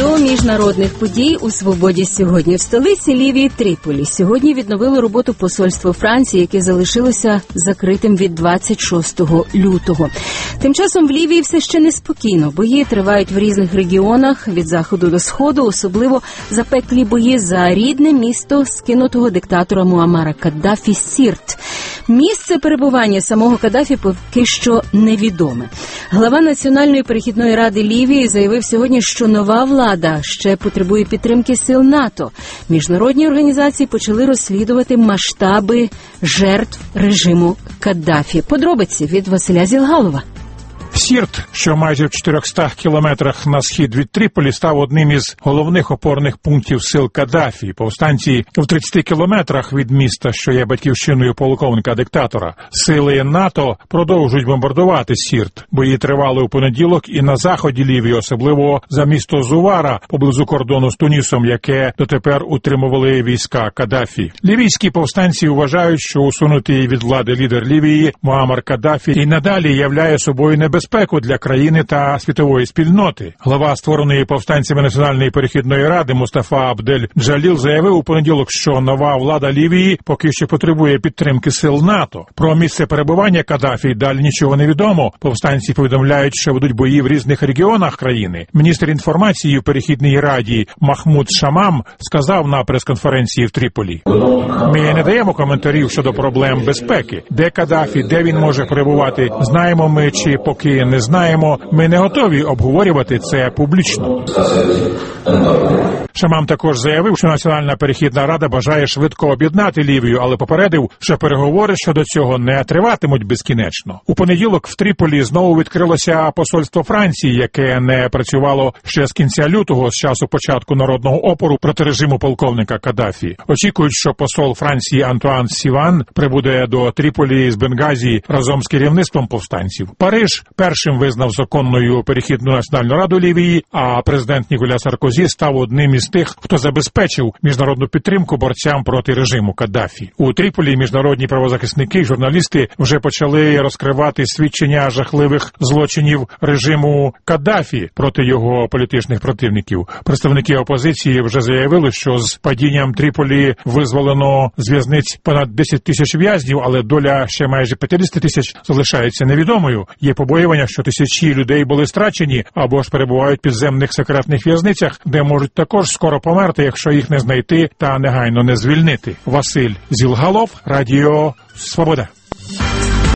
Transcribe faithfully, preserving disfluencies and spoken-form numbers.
До міжнародних подій у «Свободі сьогодні». В столиці Лівії Тріполі сьогодні відновили роботу посольства Франції, яке залишилося закритим від двадцять шостого лютого. Тим часом в Лівії все ще неспокійно. Бої тривають в різних регіонах від заходу до сходу, особливо запеклі бої за рідне місто скинутого диктатора Муаммара Каддафі Сірт. Місце перебування самого Каддафі поки що невідоме. Глава Національної перехідної ради Лівії заявив сьогодні, що нова влада ще потребує підтримки сил НАТО. Міжнародні організації почали розслідувати масштаби жертв режиму Каддафі. Подробиці від Василя Зілгалова. Сірт, що майже в чотирьохстах кілометрах на схід від Тріполі, став одним із головних опорних пунктів сил Каддафі. Повстанці в тридцяти кілометрах від міста, що є батьківщиною полковника-диктатора. Сили НАТО продовжують бомбардувати Сірт. Бої тривали у понеділок і на заході Лівії, особливо за місто Зувара, поблизу кордону з Тунісом, яке дотепер утримували війська Каддафі. Лівійські повстанці вважають, що усунутий від влади лідер Лівії Муаммар Каддафі і надалі являє собою небезпеку для країни та світової спільноти. Глава створеної повстанцями Національної перехідної ради Мустафа Абдель-Джаліл заявив у понеділок, що нова влада Лівії поки що потребує підтримки сил НАТО. Про місце перебування Каддафі далі нічого не відомо. Повстанці повідомляють, що ведуть бої в різних регіонах країни. Міністр інформації в перехідній раді Махмуд Шамам сказав на прес-конференції в Тріполі: "Ми не даємо коментарів щодо проблем безпеки. Де Каддафі, де він може перебувати, знаємо ми чи поки не знаємо, ми не готові обговорювати це публічно". Шамам також заявив, що Національна перехідна рада бажає швидко об'єднати Лівію, але попередив, що переговори щодо цього не триватимуть безкінечно. У понеділок в Тріполі знову відкрилося посольство Франції, яке не працювало ще з кінця лютого, з часу початку народного опору проти режиму полковника Каддафі. Очікують, що посол Франції Антуан Сіван прибуде до Тріполі з Бенгазі разом з керівництвом повстанців. Париж першим визнав законною перехідну Національну раду Лівії, а президент Ніколя Саркозі став одним із тих, хто забезпечив міжнародну підтримку борцям проти режиму Каддафі. У Тріполі міжнародні правозахисники і журналісти вже почали розкривати свідчення жахливих злочинів режиму Каддафі проти його політичних противників. Представники опозиції вже заявили, що з падінням Тріполі визволено з в'язниць понад десять тисяч в'язнів, але доля ще майже п'ятдесят тисяч залишається невідомою. Є побоювання, що тисячі людей були страчені або ж перебувають в підземних секретних в'язницях, де можуть також скоро померти, якщо їх не знайти та негайно не звільнити. Василь Зілгалов, Радіо Свобода.